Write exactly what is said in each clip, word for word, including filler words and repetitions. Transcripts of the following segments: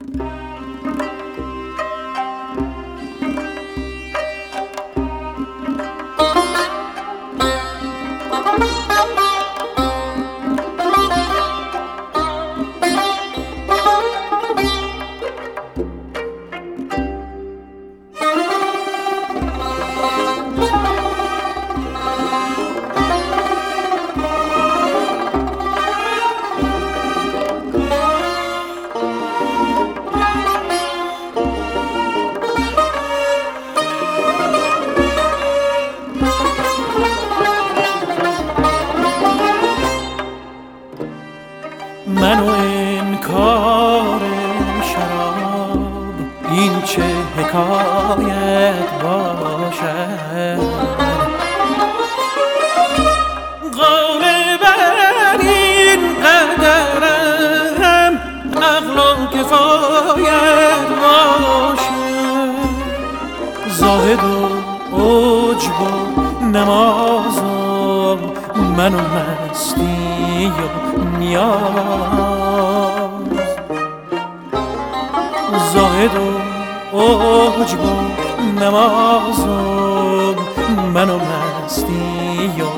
منو انکار شراب این چه حکایت باشد، غالبا این قدرم عقل و کفایت باشد. زاهد و عجب و نماز و منو مستی و نیاز، زاهد و عجب و نماز و منو مستی و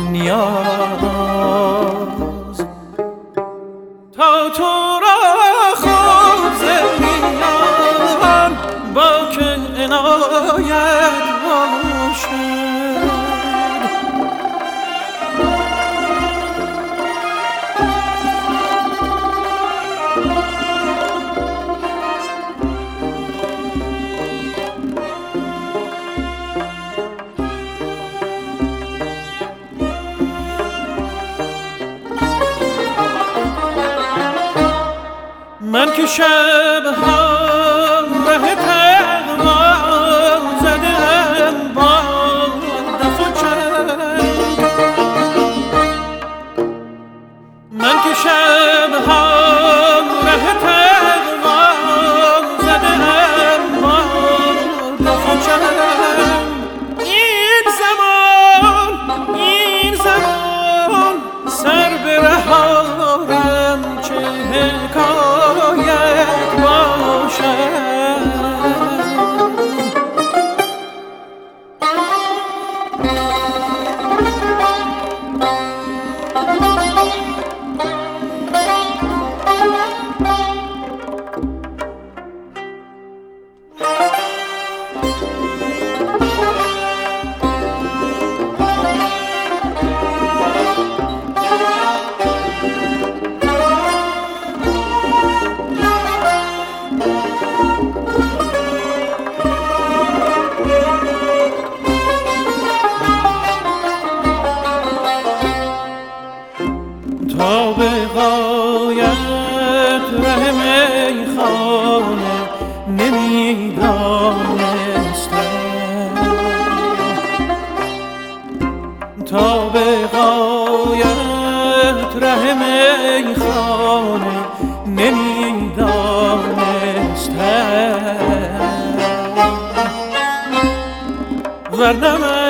نیاز. تا تو را خوب زمینم با که عنایت باشد، من که شبها ره تقوا زدم با دف و چنگ، من که شبها ره تقوا زدم با دف و چنگ. این زمان این زمان سر به رهارم چه حکایت باشد. تا به غایت ره میخانه نمیدانستم، تا به غایت ره میخانه نمیدانستم، ورنه